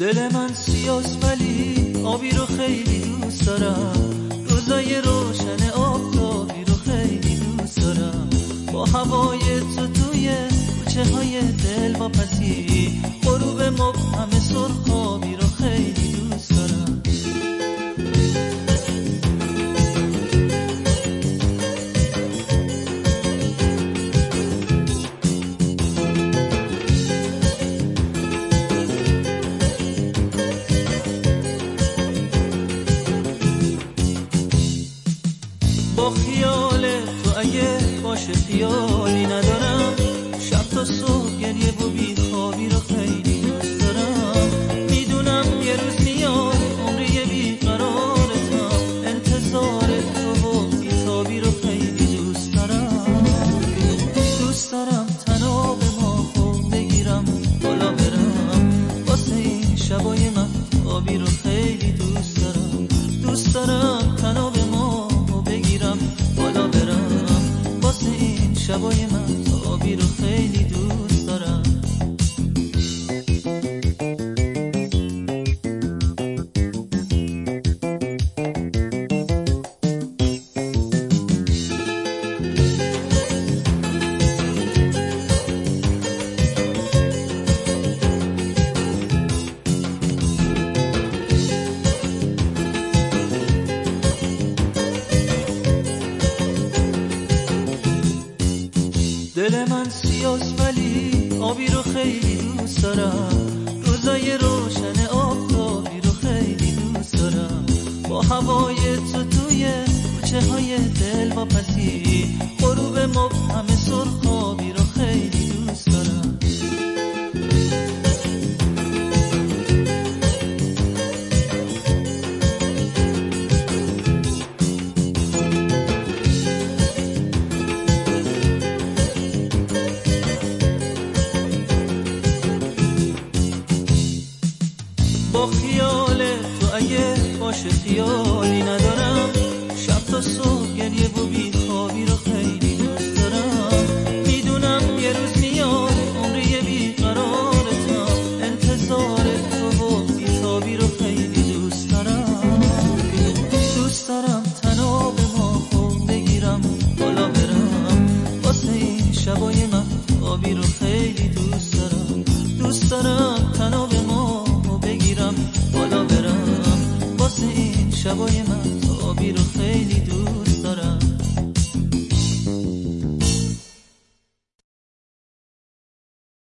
دل من سیاست ولی آبی رو خیلی دوست دارم، روزای روشن آفتابی رو خیلی دوست دارم، با هوای تو توی کوچه های دلواپسی، غروب مبهم سرخابی رو خیلی دوست دارم. با خیال تو اگه باشه خیالی ندارم، شب تا صبح گریه و بیخوابی رو خیلی دوست دارم. میدونم یه روز میاد عمری بیقرارتم، انتظار تو و بیتابی رو خیلی دوست دارم. دوست دارم تناب ماهو بگیرم بالا برم، واسه این شبای من آبی رو خیلی دوست دارم. دوست دارم تناب ماهو بگیرم بالا برم، واسه این شبای من آبی رو خیلی دوست دارم. دل من سیاست ولی آبی رو خیلی دوست دارم، روزای روشن آفتابی رو خیلی دوست دارم، با هوای تو توی کوچه های دلواپسی، غروب مبهم سرخابی رو خیلی دوست دارم. با خیال تو اگه باشه خیالی ندارم، شب تا صبح گریه و بیخوابی رو خیلی دوست دارم. میدونم یه روز میاد عمری بیقرارتم، انتظار تو و بیتابی رو خیلی دوست دارم. دوست دارم تناب ماهو بگیرم بالا برم، واسه این شبای من آبی رو خیلی دوست دارم. دوست دارم تناب ماهو بگیرم بالا برم، واسه این شبای من آبی رو خیلی دوست دارم.